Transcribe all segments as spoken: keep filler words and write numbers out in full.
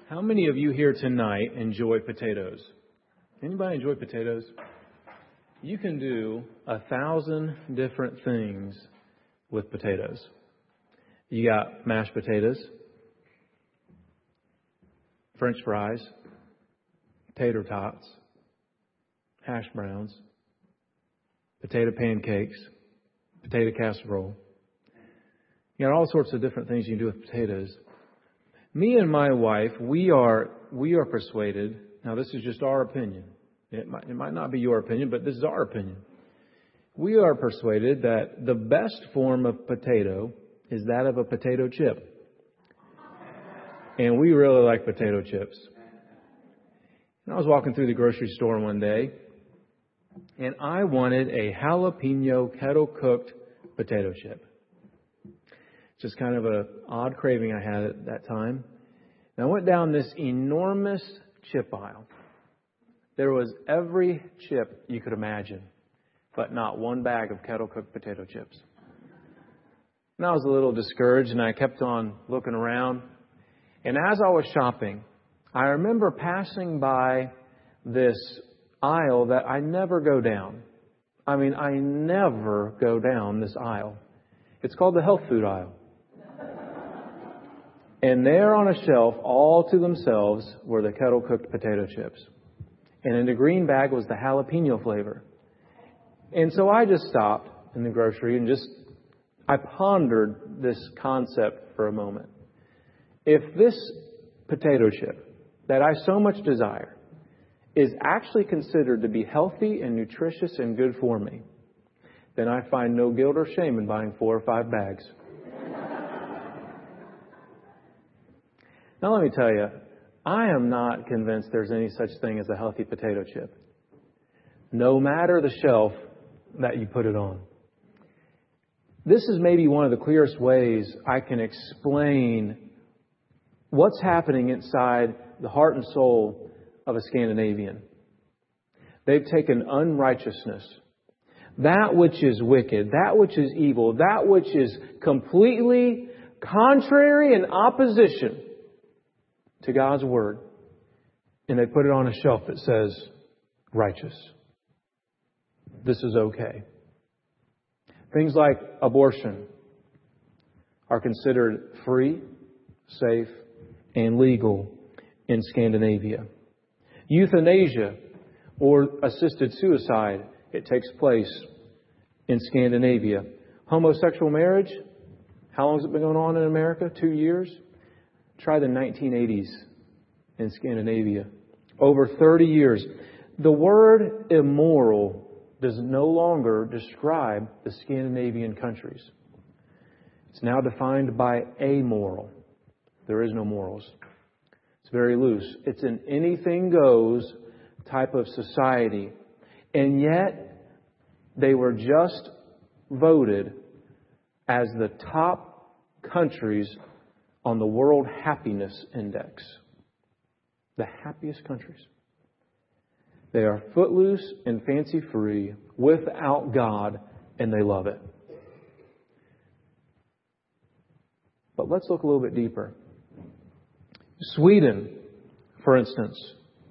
How many of you here tonight enjoy potatoes? Anybody enjoy potatoes? You can do a thousand different things with potatoes. You got mashed potatoes, French fries, tater tots, hash browns, potato pancakes, potato casserole. You got all sorts of different things you can do with potatoes. Me and my wife, we are we are persuaded. Now, this is just our opinion. It might, it might not be your opinion, but this is our opinion. We are persuaded that the best form of potato is that of a potato chip. And we really like potato chips. And I was walking through the grocery store one day, and I wanted a jalapeno kettle-cooked potato chip. Just kind of an odd craving I had at that time. And I went down this enormous chip aisle. There was every chip you could imagine, but not one bag of kettle-cooked potato chips. And I was a little discouraged, and I kept on looking around. And as I was shopping, I remember passing by this aisle that I never go down. I mean, I never go down this aisle. It's called the health food aisle. And there on a shelf, all to themselves, were the kettle-cooked potato chips. And in the green bag was the jalapeno flavor. And so I just stopped in the grocery and just, I pondered this concept for a moment. If this potato chip that I so much desire is actually considered to be healthy and nutritious and good for me, then I find no guilt or shame in buying four or five bags. Now, let me tell you, I am not convinced there's any such thing as a healthy potato chip, no matter the shelf that you put it on. This is maybe one of the clearest ways I can explain what's happening inside the heart and soul of a Scandinavian. They've taken unrighteousness, that which is wicked, that which is evil, that which is completely contrary and opposition to God's Word, and they put it on a shelf that says, righteous. This is okay. Things like abortion are considered free, safe, and legal in Scandinavia. Euthanasia, or assisted suicide, it takes place in Scandinavia. Homosexual marriage, how long has it been going on in America? Two years? Try the nineteen eighties in Scandinavia. Over thirty years. The word immoral does no longer describe the Scandinavian countries. It's now defined by amoral. There is no morals. It's very loose. It's an anything goes type of society. And yet, they were just voted as the top countries on the World Happiness Index. The happiest countries. They are footloose and fancy-free without God, and they love it. But let's look a little bit deeper. Sweden, for instance,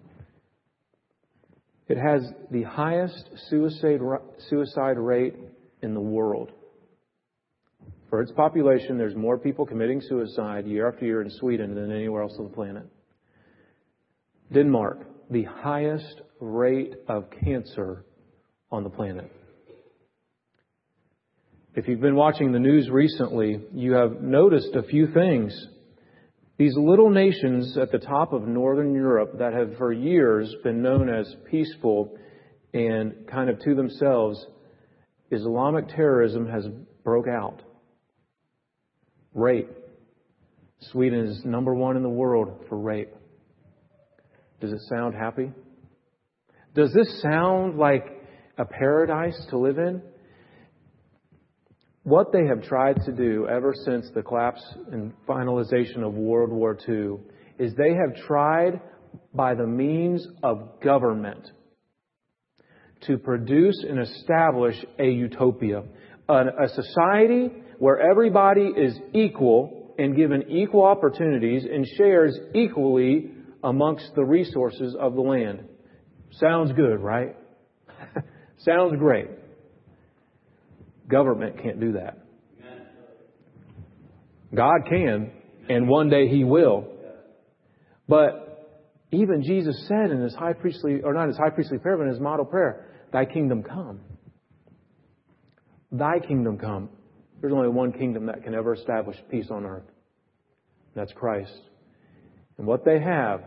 it has the highest suicide suicide rate in the world. For its population, there's more people committing suicide year after year in Sweden than anywhere else on the planet. Denmark, the highest rate of cancer on the planet. If you've been watching the news recently, you have noticed a few things. These little nations at the top of Northern Europe that have for years been known as peaceful and kind of to themselves, Islamic terrorism has broke out. Rape. Sweden is number one in the world for rape. Does it sound happy? Does this sound like a paradise to live in? What they have tried to do ever since the collapse and finalization of World War Two is they have tried by the means of government to produce and establish a utopia, a, a society where everybody is equal and given equal opportunities and shares equally amongst the resources of the land. Sounds good, right? Sounds great. Government can't do that. God can, and one day He will. But even Jesus said in His high priestly, or not His high priestly prayer, but in His model prayer, Thy kingdom come. Thy kingdom come. There's only one kingdom that can ever establish peace on earth. That's Christ. And what they have,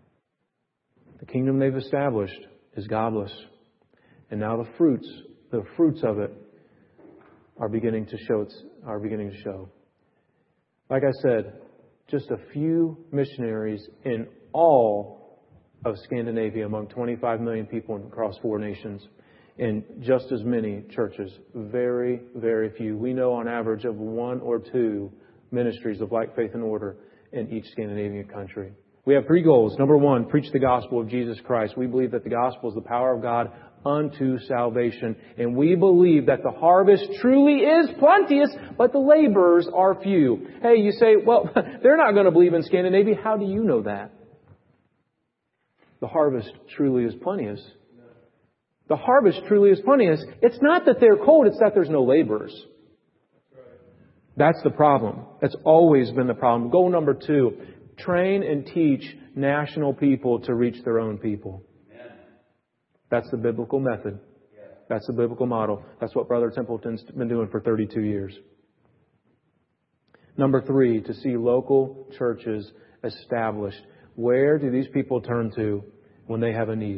the kingdom they've established, is godless. And now the fruits, the fruits of it are beginning to show. It's, are beginning to show. Like I said, just a few missionaries in all of Scandinavia among twenty-five million people across four nations. And just as many churches. Very, very few. We know on average of one or two ministries of Like Faith and Order in each Scandinavian country. We have three goals. Number one, preach the gospel of Jesus Christ. We believe that the gospel is the power of God unto salvation. And we believe that the harvest truly is plenteous, but the laborers are few. Hey, you say, well, they're not going to believe in Scandinavia. How do you know that? The harvest truly is plenteous. The harvest truly is plenteous. It's not that they're cold, it's that there's no laborers. That's the problem. That's always been the problem. Goal number two, train and teach national people to reach their own people. That's the biblical method. That's the biblical model. That's what Brother Templeton's been doing for thirty-two years. Number three, to see local churches established. Where do these people turn to when they have a need?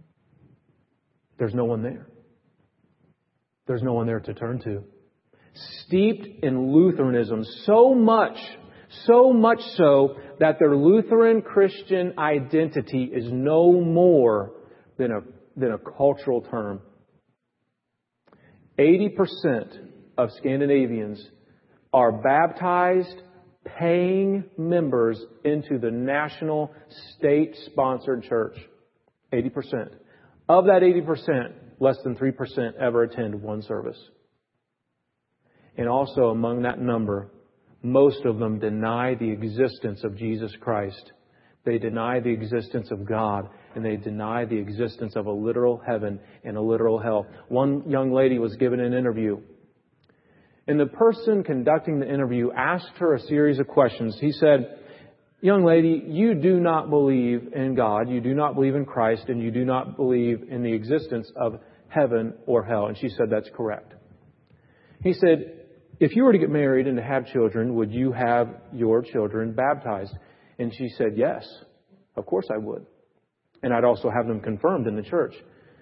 There's no one there. There's no one there to turn to. Steeped in Lutheranism so much, so much so that their Lutheran Christian identity is no more than a, than a cultural term. eighty percent of Scandinavians are baptized, paying members into the national state-sponsored church. eighty percent. Of that eighty percent, less than three percent ever attend one service. And also among that number, most of them deny the existence of Jesus Christ. They deny the existence of God, and they deny the existence of a literal heaven and a literal hell. One young lady was given an interview, and the person conducting the interview asked her a series of questions. He said, "Young lady, you do not believe in God, you do not believe in Christ, and you do not believe in the existence of heaven or hell." And she said, "That's correct." He said, "If you were to get married and to have children, would you have your children baptized?" And she said, "Yes, of course I would. And I'd also have them confirmed in the church."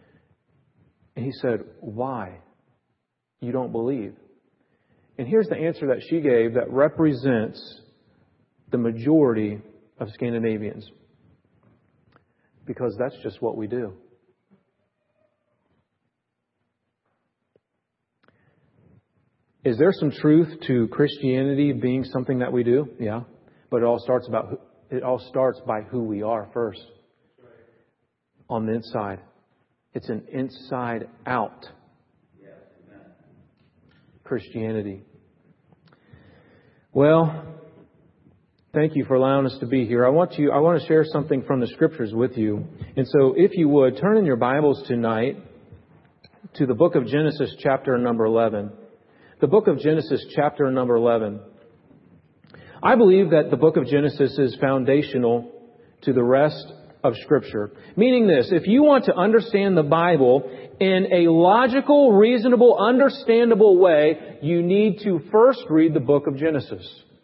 And he said, "Why? You don't believe." And here's the answer that she gave that represents the majority of Scandinavians. Because that's just what we do. Is there some truth to Christianity being something that we do? Yeah. But it all starts about it all starts by who we are first. On the inside. It's an inside out Christianity. Well, thank you for allowing us to be here. I want you I want to share something from the scriptures with you. And so if you would turn in your Bibles tonight to the book of Genesis chapter number eleven. The book of Genesis, chapter number eleven. I believe that the book of Genesis is foundational to the rest of Scripture. Meaning this, if you want to understand the Bible in a logical, reasonable, understandable way, you need to first read the book of Genesis.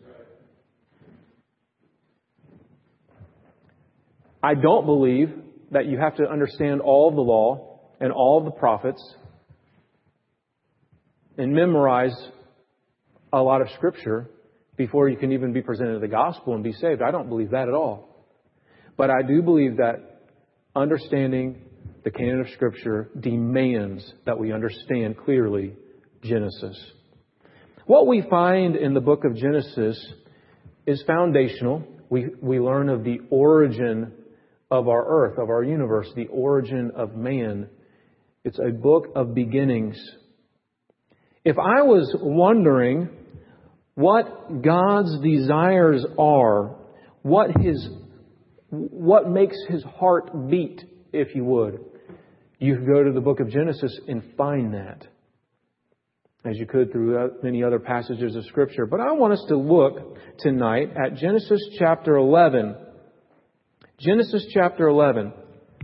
I don't believe that you have to understand all of the law and all of the prophets and memorize a lot of Scripture before you can even be presented the gospel and be saved. I don't believe that at all. But I do believe that understanding the canon of Scripture demands that we understand clearly Genesis. What we find in the book of Genesis is foundational. We, we learn of the origin of our earth, of our universe, the origin of man. It's a book of beginnings. If I was wondering what God's desires are, what His, what makes His heart beat, if you would, you could go to the book of Genesis and find that, as you could through many other passages of Scripture. But I want us to look tonight at Genesis chapter eleven. Genesis chapter eleven.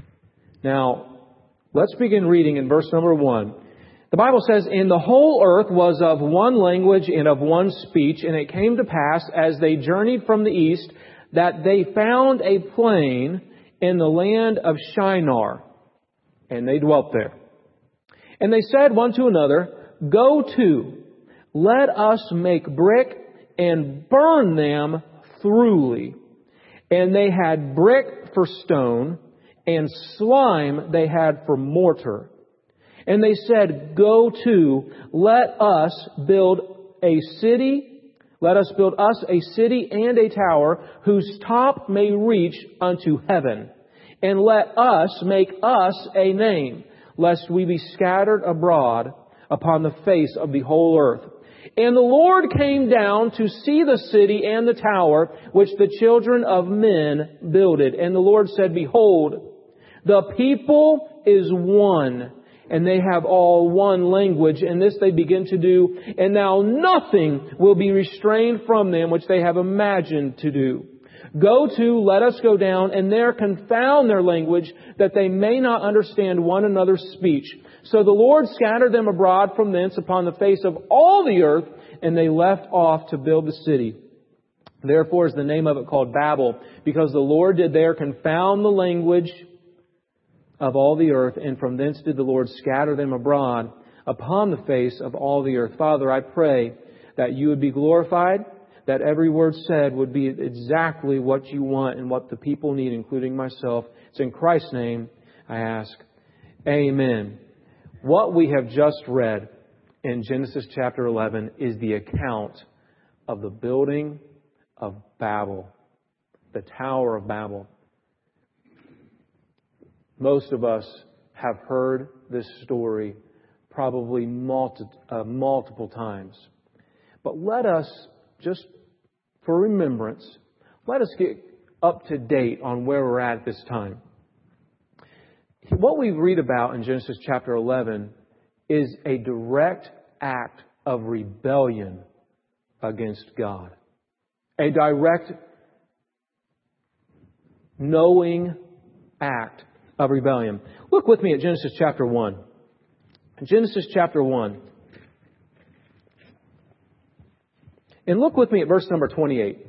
Now, let's begin reading in verse number one. The Bible says, "And the whole earth was of one language and of one speech, and it came to pass, as they journeyed from the east, that they found a plain in the land of Shinar, and they dwelt there. And they said one to another, Go to, let us make brick and burn them thoroughly. And they had brick for stone, and slime they had for mortar. And they said, Go to, let us build a city, let us build us a city and a tower, whose top may reach unto heaven. And let us make us a name, lest we be scattered abroad upon the face of the whole earth. And the Lord came down to see the city and the tower, which the children of men builded. And the Lord said, Behold, the people is one, and they have all one language, and this they begin to do. And now nothing will be restrained from them which they have imagined to do. Go to, let us go down, and there confound their language, that they may not understand one another's speech. So the Lord scattered them abroad from thence upon the face of all the earth, and they left off to build the city. Therefore is the name of it called Babel, because the Lord did there confound the language of all the earth, and from thence did the Lord scatter them abroad upon the face of all the earth. Father, I pray that you would be glorified, that every word said would be exactly what you want and what the people need, including myself. It's in Christ's name I ask. Amen. What we have just read in Genesis chapter eleven is the account of the building of Babel, the Tower of Babel. Most of us have heard this story probably multi, uh, multiple times. But let us, just for remembrance, let us get up to date on where we're at at this time. What we read about in Genesis chapter eleven is a direct act of rebellion against God. A direct, knowing act of rebellion. Look with me at Genesis chapter one. Genesis chapter one. And look with me at verse number twenty-eight.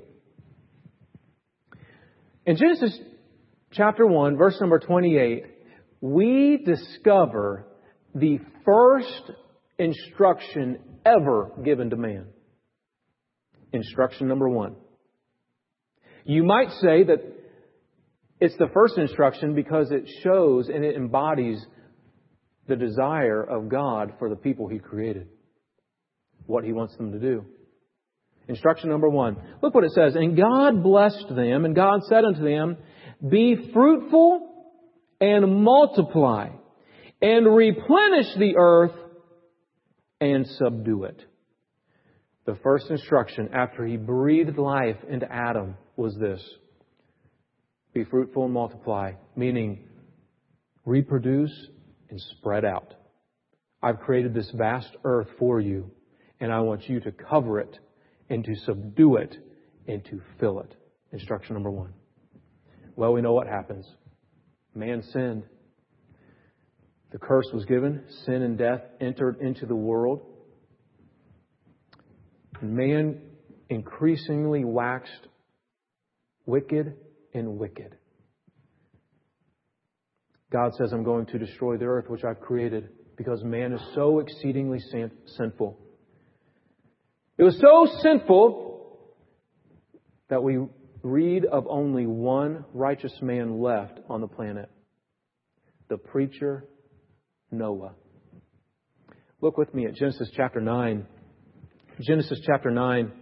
In Genesis chapter one, verse number twenty-eight, we discover the first instruction ever given to man. Instruction number one. You might say that it's the first instruction because it shows and it embodies the desire of God for the people He created. What He wants them to do. Instruction number one. Look what it says. And God blessed them, and God said unto them, Be fruitful and multiply, and replenish the earth and subdue it. The first instruction after He breathed life into Adam was this. Be fruitful and multiply, meaning reproduce and spread out. I've created this vast earth for you, and I want you to cover it and to subdue it and to fill it. Instruction number one. Well, we know what happens. Man sinned. The curse was given. Sin and death entered into the world. And man increasingly waxed wicked and wicked. God says, I'm going to destroy the earth which I've created because man is so exceedingly sin- sinful. It was so sinful that we read of only one righteous man left on the planet. The preacher Noah. Look with me at Genesis chapter nine. Genesis chapter nine.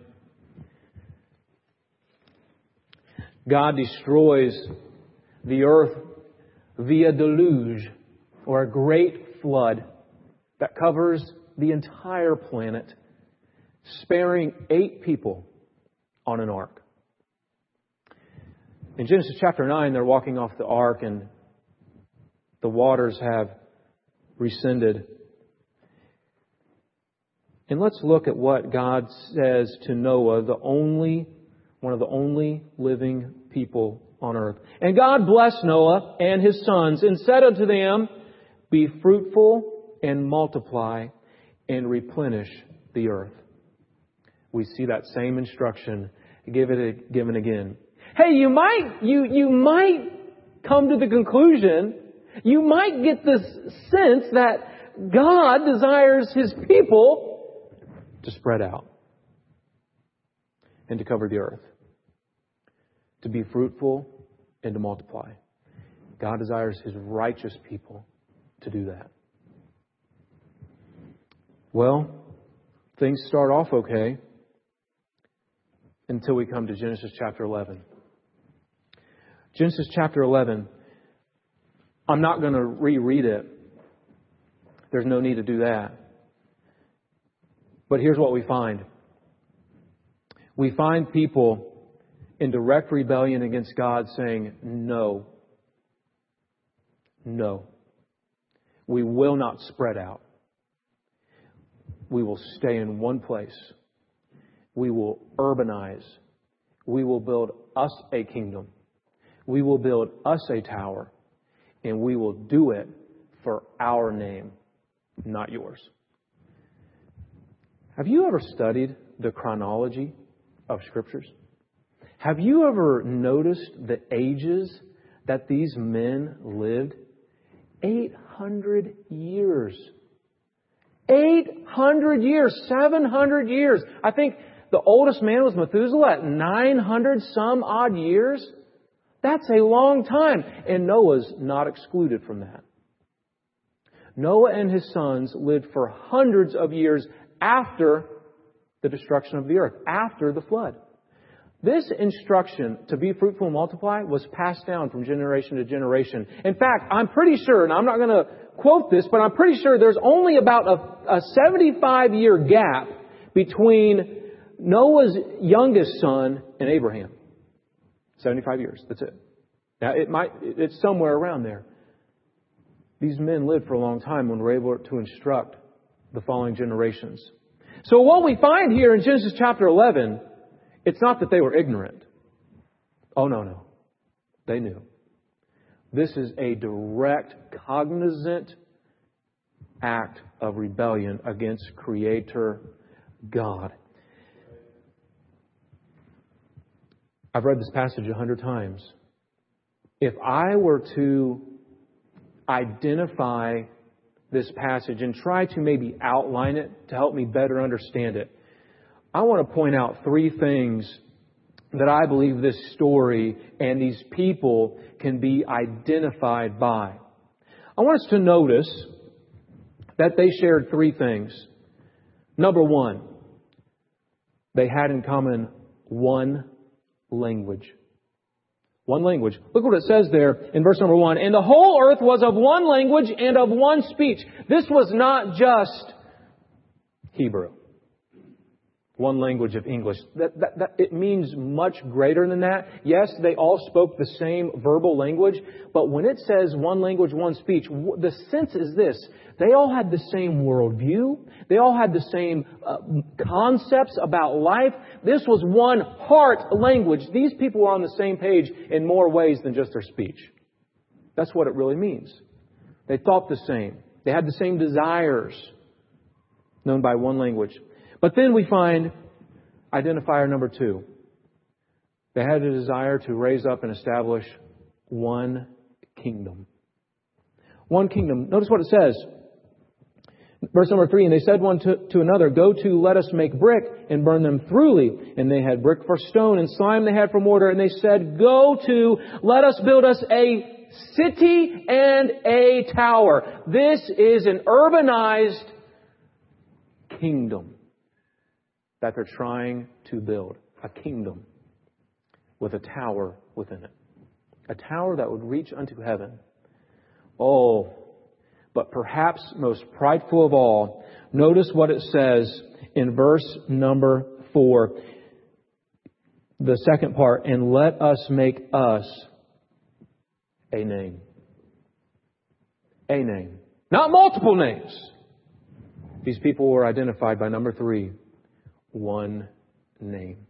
God destroys the earth via deluge, or a great flood that covers the entire planet, sparing eight people on an ark. In Genesis chapter nine, they're walking off the ark and the waters have rescinded. And let's look at what God says to Noah, the only, one of the only living people on earth. And God blessed Noah and his sons and said unto them, be fruitful and multiply and replenish the earth. We see that same instruction given, given again. Hey, you might, you, you might come to the conclusion, you might get this sense that God desires His people to spread out and to cover the earth, to be fruitful and to multiply. God desires His righteous people to do that. Well, things start off okay until we come to Genesis chapter eleven. Genesis chapter eleven, I'm not going to reread it. There's no need to do that. But here's what we find. We find people in direct rebellion against God saying, no, no, we will not spread out. We will stay in one place. We will urbanize. We will build us a kingdom. We will build us a tower. And we will do it for our name, not yours. Have you ever studied the chronology of Scriptures? Have you ever noticed the ages that these men lived? eight hundred years. eight hundred years. seven hundred years. I think the oldest man was Methuselah at nine hundred some odd years. That's a long time. And Noah's not excluded from that. Noah and his sons lived for hundreds of years after the destruction of the earth, after the flood. This instruction to be fruitful and multiply was passed down from generation to generation. In fact, I'm pretty sure, and I'm not going to quote this, but I'm pretty sure there's only about a, a seventy-five year gap between Noah's youngest son and Abraham. seventy-five years. That's it. Now, it might, it's somewhere around there. These men lived for a long time and were able to instruct the following generations. So what we find here in Genesis chapter eleven, it's not that they were ignorant. Oh, no, no. They knew. This is a direct, cognizant act of rebellion against Creator God. I've read this passage a hundred times. If I were to identify this passage and try to maybe outline it to help me better understand it, I want to point out three things that I believe this story and these people can be identified by. I want us to notice that they shared three things. Number one, they had in common one language. One language. Look what it says there in verse number one. And the whole earth was of one language and of one speech. This was not just Hebrew. One language of English. That, that, that, it means much greater than that. Yes, they all spoke the same verbal language. But when it says one language, one speech, the sense is this. They all had the same worldview. They all had the same uh, concepts about life. This was one heart language. These people were on the same page in more ways than just their speech. That's what it really means. They thought the same. They had the same desires, known by one language. But then we find identifier number two. They had a desire to raise up and establish one kingdom. One kingdom. Notice what it says. Verse number three, and they said one to, to another, go to, let us make brick and burn them thoroughly. And they had brick for stone and slime they had for mortar. And they said, go to, let us build us a city and a tower. This is an urbanized kingdom that they're trying to build. A kingdom with a tower within it. A tower that would reach unto heaven. Oh, But perhaps most prideful of all, notice what it says in verse number four. The second part, and let us make us a name. A name. Not multiple names. These people were identified by number three. One name.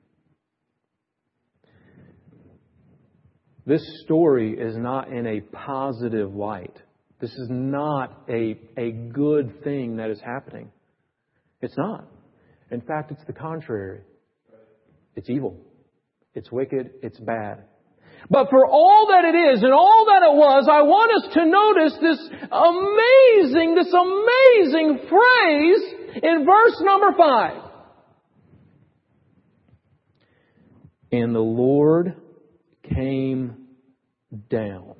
This story is not in a positive light. This is not a, a good thing that is happening. It's not. In fact, it's the contrary. It's evil. It's wicked. It's bad. But for all that it is and all that it was, I want us to notice this amazing, this amazing phrase in verse number five. And the Lord came down.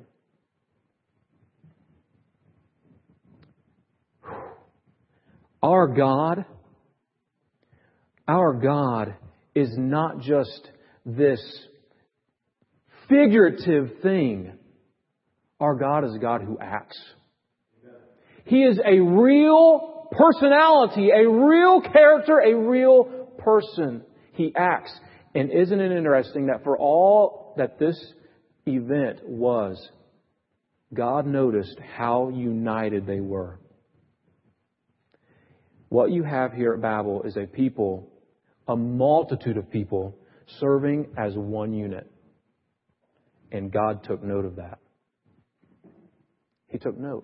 Our God, our God is not just this figurative thing. Our God is a God who acts. He is a real personality, a real character, a real person. He acts. And isn't it interesting that for all that this event was, God noticed how united they were. What you have here at Babel is a people, a multitude of people, serving as one unit. And God took note of that. He took note.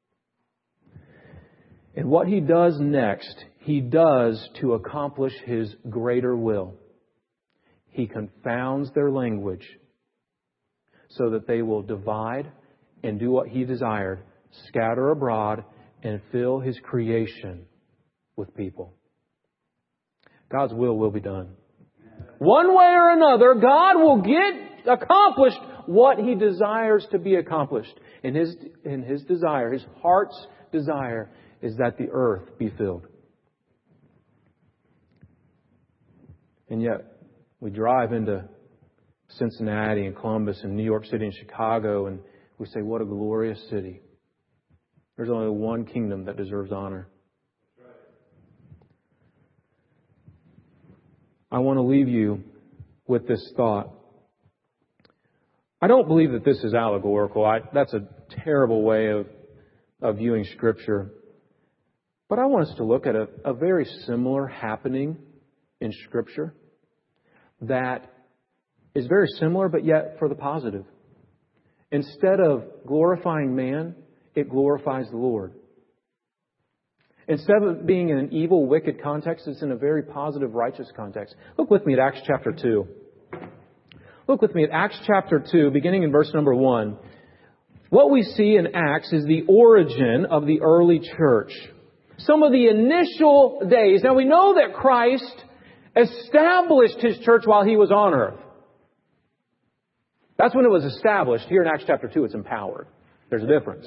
And what He does next, He does to accomplish His greater will. He confounds their language so that they will divide and do what He desired, scatter abroad and fill His creation with people. God's will will be done. One way or another, God will get accomplished what He desires to be accomplished. And His, and His desire, His heart's desire, is that the earth be filled. And yet, we drive into Cincinnati and Columbus and New York City and Chicago, and we say, what a glorious city. There's only one kingdom that deserves honor. I want to leave you with this thought. I don't believe that this is allegorical. I, that's a terrible way of, of viewing Scripture. But I want us to look at a, a very similar happening in Scripture that is very similar, but yet for the positive. Instead of glorifying man, it glorifies the Lord. Instead of being in an evil, wicked context, it's in a very positive, righteous context. Look with me at Acts chapter two. Look with me at Acts chapter two, beginning in verse number one. What we see in Acts is the origin of the early church. Some of the initial days. Now we know that Christ established His church while He was on earth. That's when it was established. Here in Acts chapter two, it's empowered. There's a difference.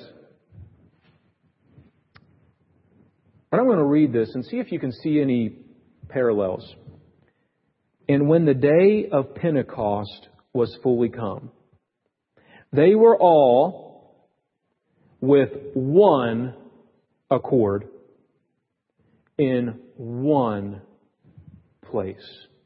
But I'm going to read this and see if you can see any parallels. And when the day of Pentecost was fully come, they were all with one accord in one place.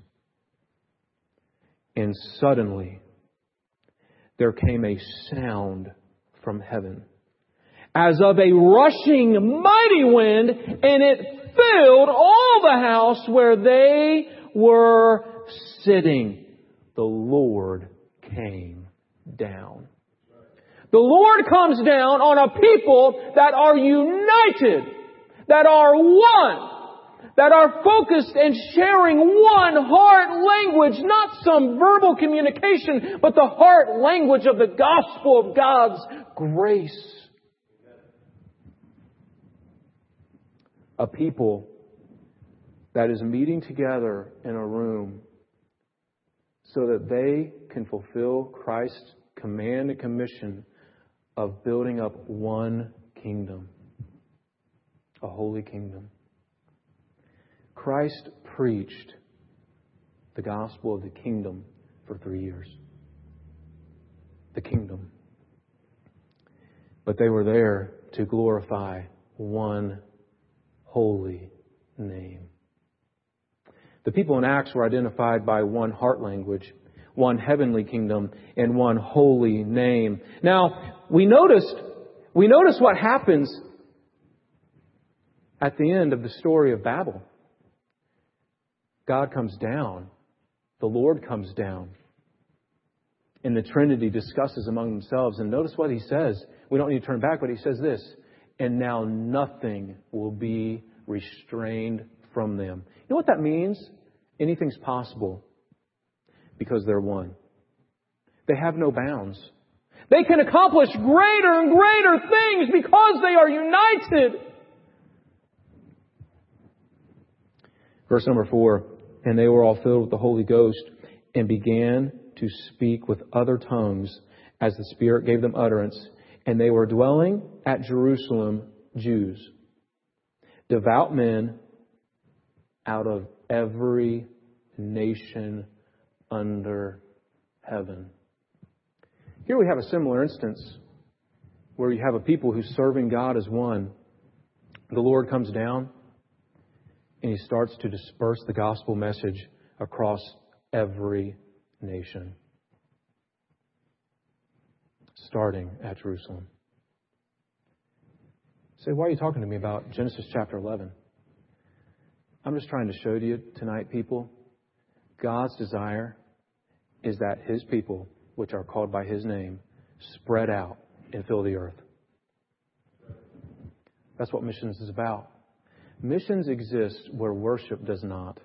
And suddenly there came a sound from heaven, as of a rushing mighty wind, and it filled all the house where they were sitting. The Lord came down. The Lord comes down on a people that are united, that are one, that are focused and sharing one heart language, not some verbal communication, but the heart language of the gospel of God's grace. A people that is meeting together in a room so that they can fulfill Christ's command and commission of building up one kingdom, a holy kingdom. Christ preached the gospel of the kingdom for three years. The kingdom. But they were there to glorify one holy name. The people in Acts were identified by one heart language, one heavenly kingdom, and one holy name. Now, we noticed, we notice what happens at the end of the story of Babel. God comes down. The Lord comes down. And the Trinity discusses among themselves. And notice what He says. We don't need to turn back, but He says this. And now nothing will be restrained from them. You know what that means? Anything's possible because they're one. They have no bounds. They can accomplish greater and greater things because they are united. Verse number four. And they were all filled with the Holy Ghost and began to speak with other tongues as the Spirit gave them utterance. And they were dwelling at Jerusalem, Jews, devout men out of every nation under heaven. Here we have a similar instance where you have a people who's serving God as one. The Lord comes down and He starts to disperse the gospel message across every nation, starting at Jerusalem. Say, why are you talking to me about Genesis chapter eleven? I'm just trying to show to you tonight, people, God's desire is that His people, which are called by His name, spread out and fill the earth. That's what missions is about. Missions exist where worship does not.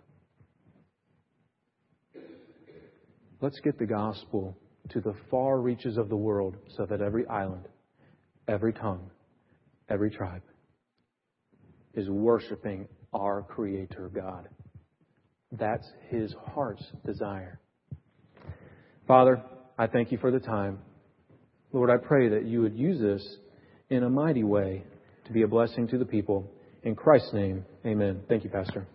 Let's get the gospel to the far reaches of the world so that every island, every tongue, every tribe is worshiping our Creator God. That's His heart's desire. Father, I thank You for the time. Lord, I pray that You would use this in a mighty way to be a blessing to the people. In Christ's name, amen. Thank you, Pastor.